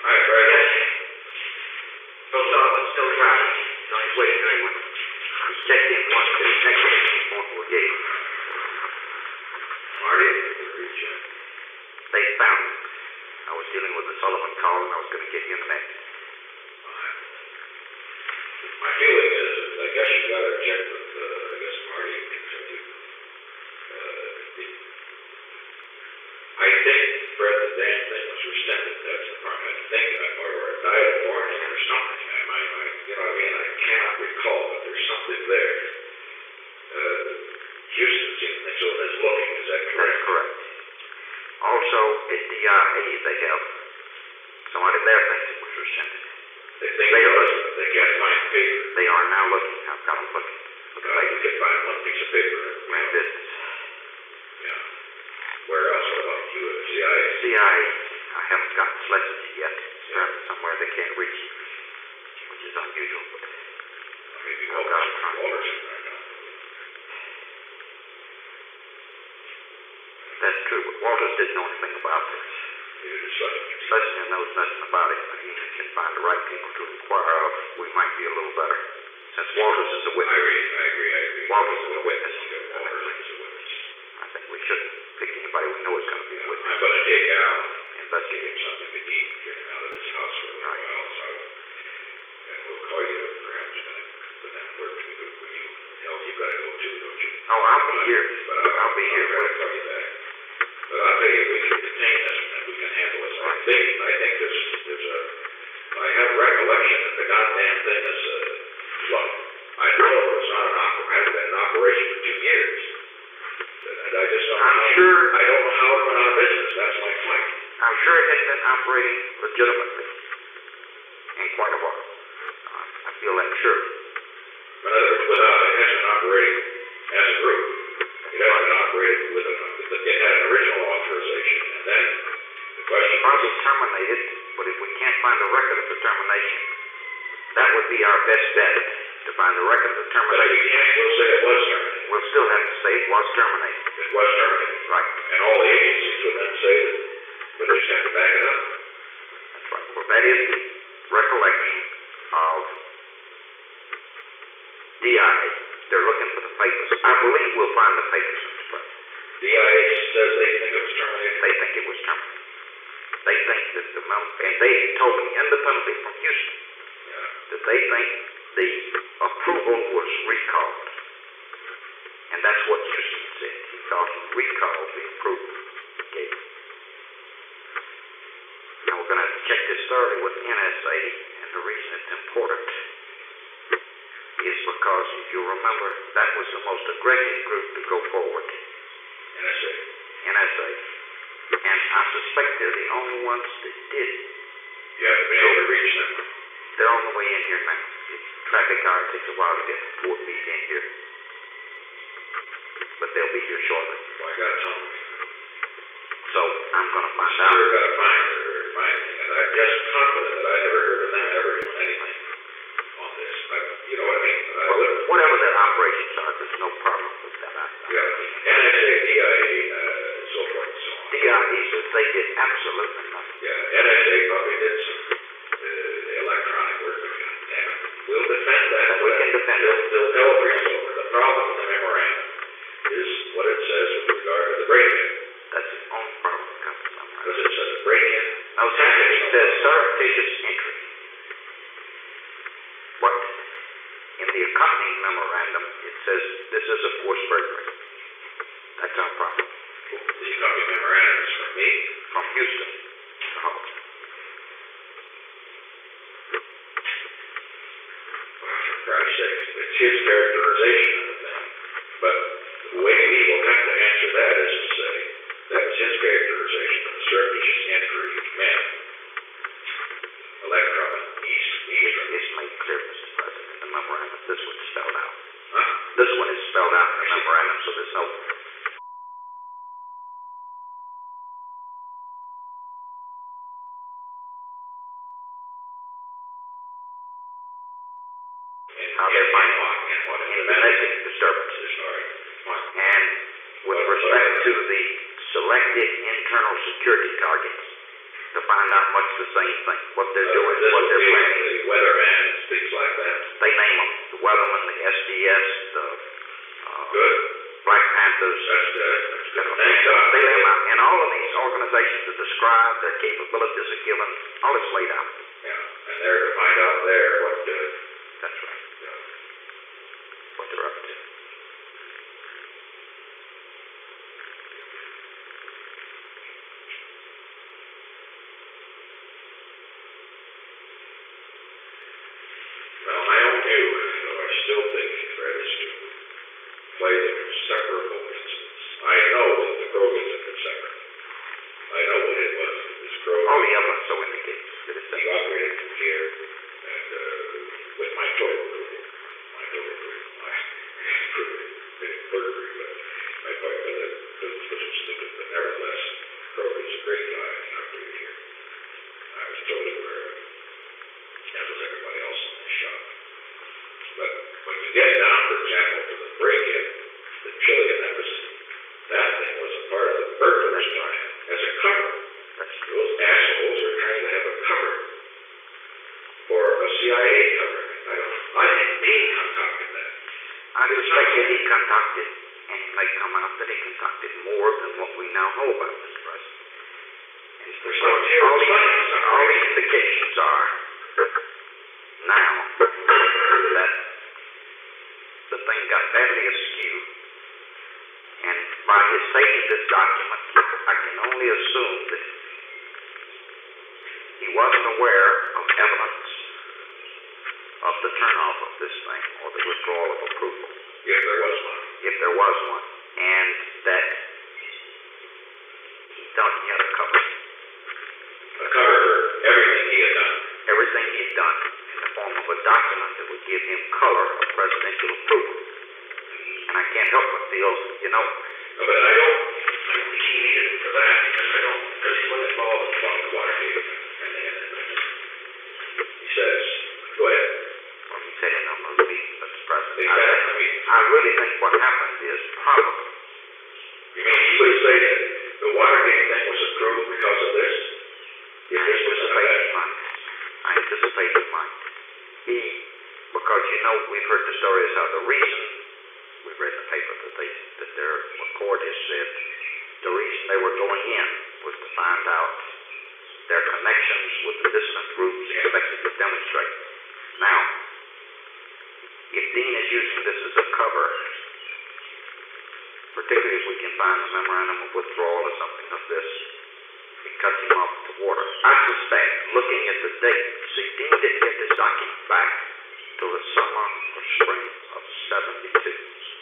Hi, Fred. Yes. Still solid, still traffic. So he's waiting for anyone. He's checked in once to the next Morphle gate. Marty, reach out. They found him. I was dealing with the Sullivan call and I was going to get you in the next. Fine. My feeling is that I guess you got to check with, Marty can tell you. I think, Fred, the damn thing was rescinded. That's the part. I think, or a diet of warning or something. You know what I mean? I cannot recall, but there's something there. Houston seems is looking. Is that correct? That's correct. Also, at DIA, they have somebody there thinks it was rescinded. They think they can't find paper. They are now looking. I've got them looking. You can find one piece of paper. My business. Yeah. Where else? What about you at CIA? CIA, I haven't gotten Schlesinger yet. Trapped somewhere they can't reach, which is unusual. But maybe Walters. That's true, but Walters didn't know anything about this. Schlesinger knows nothing about it, but he can find the right people to inquire of. We might be a little better. Since Walters is a witness. I agree. Walters is a witness. I think we shouldn't pick anybody we know is going to be a witness. I'm going to take Al. Investigate something to eat, get him out of this house for a while, so and we'll call you perhaps when that works. Will you help? You've got to go too, don't you? Oh, I'll be here. But I'll be here. I'll call you back. But I'll tell you, we can contain this and we can handle this. I think there's a. I have recollection that the goddamn thing is look. I know it's not hasn't been in operation for 2 years. And I just don't know. I don't know how it went out of business. That's my point. I'm sure it has been operating legitimately in quite a while. I feel that sure. But in other words, it hasn't operated as a group. It hasn't operated with it had an original authorization, and then the question probably terminated. But if we can't find a record of the termination, that would be our best bet to find a record of the termination. But we can't still say it was terminated. We'll still have to say it was terminated. It was terminated. Right. And all the agencies would then say that. But they just have to back it up. That's right. Well, that is the recollection of DIA. They're looking for the papers. I believe we'll find the papers, Mr. President. DIA says they think it was terminated? They think it was terminated. They think that and they told me independently from Houston that they think the approval was recalled. And that's what Houston said. He thought he recalled the approval he gave him. Now we're going to have to check this thoroughly with NSA, and the reason it's important is because, if you remember, that was the most aggressive group to go forward. NSA. And I suspect they're the only ones that did. You haven't been able to reach them? They're on the way in here now. The traffic car takes a while to get from Fort Meade in here. But they'll be here shortly. Well, I got to tell them. So I'm going to find out. Sure, got to find her. And I'm just confident that I never heard of them ever doing anything on this. You know what I mean? Whatever their operations are, there's no problem with that. NSA, DIA, and so forth and so on. DIA says they did absolutely nothing. Yeah, NSA probably did some electronic work. Damn it. We'll defend that. We can defend it. They'll tell us over. The problem with the memorandum is what it says with regard to the break-in. That's its own problem. Because it says break-in. No, it says surreptitious entry. But in the accompanying memorandum, it says this is a forced burglary. That's our problem. The accompanying memorandum is from me? From Houston to Hollis. Well, for Christ's sake, it's his characterization of the thing. But the way we will have to answer that is to say that was his characterization of the surreptitious entry meant electronic eavesdropping. It's made clear, Mr. President, in the memorandum. This one's spelled out. Huh? This one is spelled out in the memorandum, so there's no... How they're finding domestic disturbances. And with respect to the selected internal security targets, the find out much the same thing, what they're doing, This what would they're be planning. the weatherman and things like that. They name them, the Weathermen, the SDS, the Good. Black Panthers. That's good. That's good. Thank God. They lay them out. And all of these organizations are described, their capabilities are given, all is laid out. Yeah. And they're to find out there what to. That's right. Yeah. What they're up to. Well, my own view, though I still think Fred is to play them separable incidents. I know that the Crow incident is separate. I know what it was. This Crow. All the evidence so indicates that it's He operated from here and with my total approval. My total approval. Perjury, but I quite know that this was stupid, but nevertheless, Crow is a great guy and operated here. I was totally aware of it, as was everybody else in this shop. But when you get down, for example, to the break-in, the Chilean embassy, that thing was a part of the burglar's plan as a cover. Those assholes are trying to have a cover for a CIA cover. I think Dean concocted that. I suspect that he concocted, and it may come out that he concocted more than what we now know about Mr. President. And There's no terrible science. all the indications are now that the thing got badly askew, and by his taking this document, I can only assume that he wasn't aware of evidence of the turnoff of this thing, or the withdrawal of approval, If there was one. if there was one, and that he thought he had a cover. A cover for everything he had done. Everything he'd done in the form of a document that would give him color of presidential approval. And I can't help but feel, No, but I don't think he needed it for that, because he wasn't involved in the Watergate. He says, go ahead. well, he said in a movie, Mr. President, Exactly. I really think what happened is probably, You mean he would say that the Watergate thing was approved because of this? If this was a bad I anticipate it might. Because we've heard the stories how the reason, we've read in the paper that their report has said the reason they were going in was to find out their connections with the dissident groups expected to demonstrate. Now, if Dean is using this as a cover, particularly if we can find a memorandum of withdrawal or something of this, it cuts him off the water. I suspect, looking at the date, see, Dean didn't get this document back till the summer or spring of '72.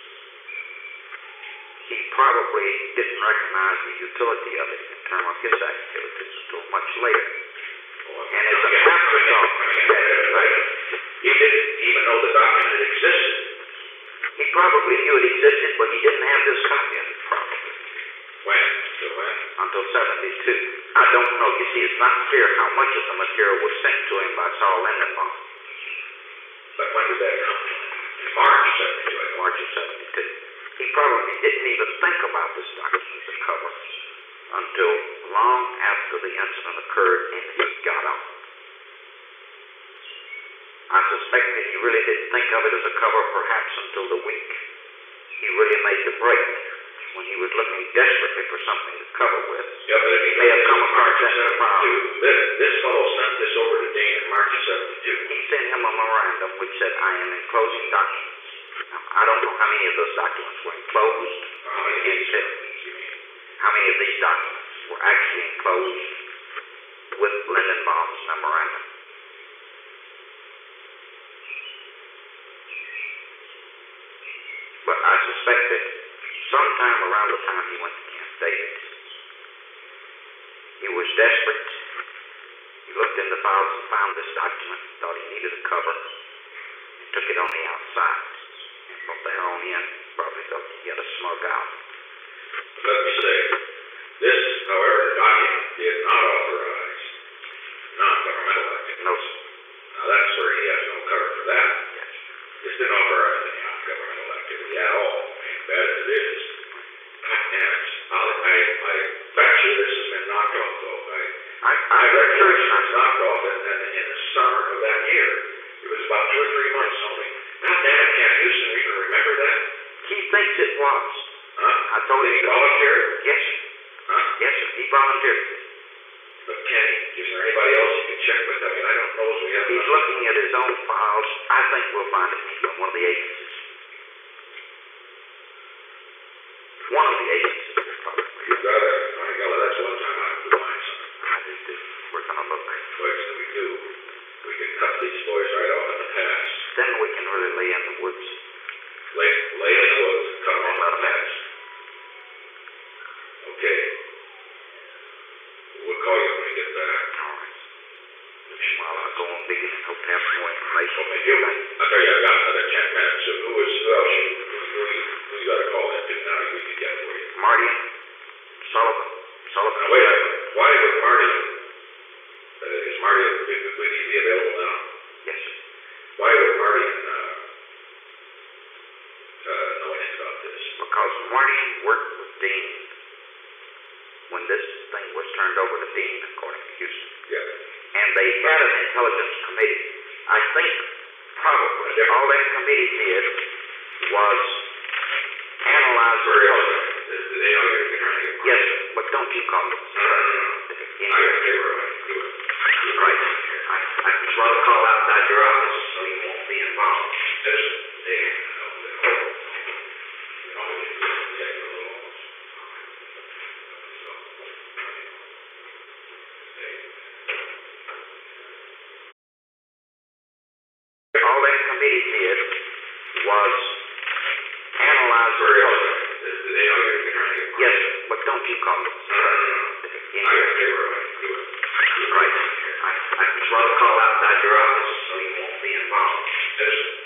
He probably didn't recognize the utility of it in terms of his activities until much later. And as an afterthought, He didn't even know the document existed. he probably knew it existed, but he didn't have this copy of it probably When? Till when? until '72. I don't know. You see, it's not clear how much of the material was sent to him by Saul Lindenbaum. But when did that come? In March '72. March of '72. He probably didn't even think about this document as a cover until long after the incident occurred and he got out. I suspect that he really didn't think of it as a cover perhaps until the week he really made the break, when he was looking desperately for something to cover with. Yeah, but if he may have come across that in a file. This fellow sent this over to Dean in March of '72. He sent him a memorandum which said, I am enclosing documents. Now, I don't know how many of those documents were enclosed. How many of these He you mean? how many of these documents were actually enclosed with Lindenbaum's memorandum. But I suspect that sometime around the time he went to Camp David, he was desperate. He looked in the files and found this document, thought he needed a cover, and took it on the outside. And from there on in, probably thought he had a smug out. Let me say, this, however, document did not authorize non-governmental activity. No, sir. Now that's where he has no cover for that. Yes. This didn't authorize any non-governmental activity at all, and bad as it is. God damn it. I bet you this has been knocked off, though. I my recollection is knocked off in the summer of that year. It was about 2 or 3 months only. God damn it, can't Houston even remember that? He thinks it was. Huh? I told him. Did he volunteer? Yes, sir. Huh? Yes, sir. He volunteered. But Kenny, is there anybody else you can check with? I mean, I don't know if we have. He's looking at his own files. I think we'll find it from one of the agencies. One of the agencies will probably. You got it. My God, that's one time I have to find something. I do too. We're gonna look. Boys, that we do. We can cut these boys right off in the pass. Then we can really lay in the woods. Lay in the woods and cut them off in the pass. Okay. We'll call you when we get back. All right. While I go on digging and hope to have some more information. Okay, I'll tell you, I've got another 10 minutes. So who else who you got to call into now? We can get for you. Marty, Sullivan. Now, wait a minute. Why would Marty? Is Marty would he be available now? Yes, sir. Why would Marty know anything about this? Because Marty worked with Dean when this thing was turned over to Dean, according to Houston. Yeah. And they had an intelligence committee. I think probably all that committee did was analyze the intelligence. Do they know you're trying to get? Yes, sir. But don't you call it? I guess they were right. Do it. Right. I'd just rather call outside your office so you won't be involved. Just there. You know, we can take a little. All that committee did was analyze the intelligence. Do they know you're trying to get? Yes, sir. But don't you call it? I guess they were right. Do it. Right. I'd just rather call outside your office so you won't be involved. Just